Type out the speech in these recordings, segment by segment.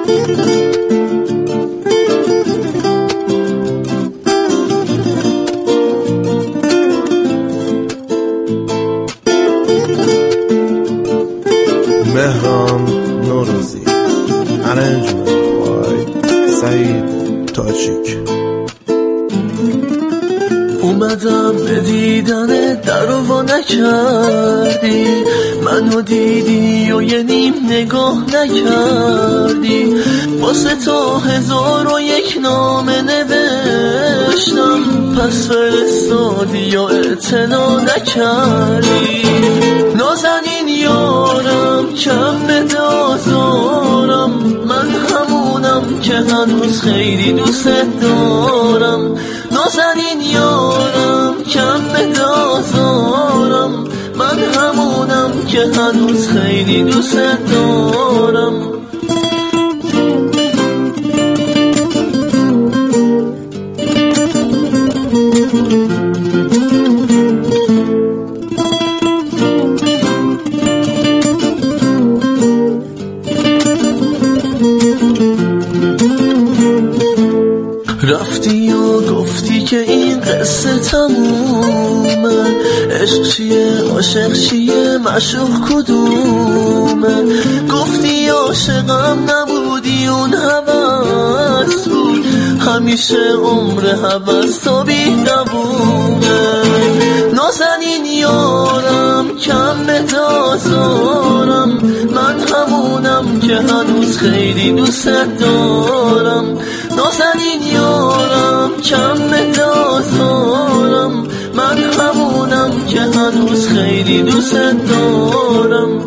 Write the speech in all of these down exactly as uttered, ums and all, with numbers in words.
مهران نوروزی، arrangement by سعید تاجیک. اومدم به دیدن در رو نکردی، منو دیدی و یه نیم نگاه نکردی. واسه تو هزار و یک نامه نوشتم، پس فرستادی و اعتنا نکردی. نازنین یارم کم بده آزارم، من همونم که هنوز خیلی دوست دارم. نازنین یارم کم بده آزارم، من همونم که هنوز خیلی دوست دارم. رفتی و گفتی که این قصه تمومه، عشق چیه عاشق چیه معشوق کدومه. گفتی عاشقم نبودی اون هوس بود، همیشه عمر هوس تا بی دوومه. نازنین یارم کم بده آزارم، من همونم که هنوز خیلی دوست دارم. نازنین یارم کم بده آزارم، من همونم که هنوز خیلی دوست دارم.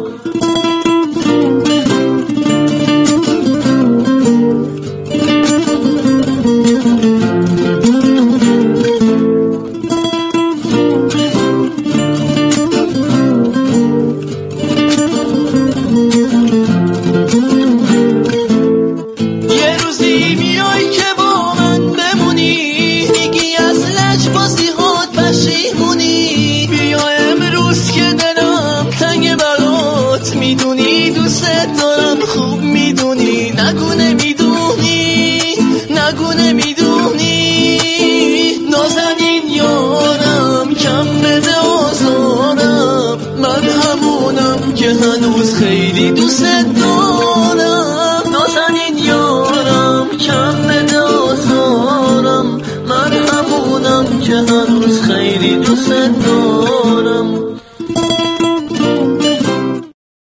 میدونی دوست دارم، خوب میدونی، نگو نمیدونی، نگو نمیدونی. نازنین یارم کم بده آزارم، من همونم که هنوز خیلی دوست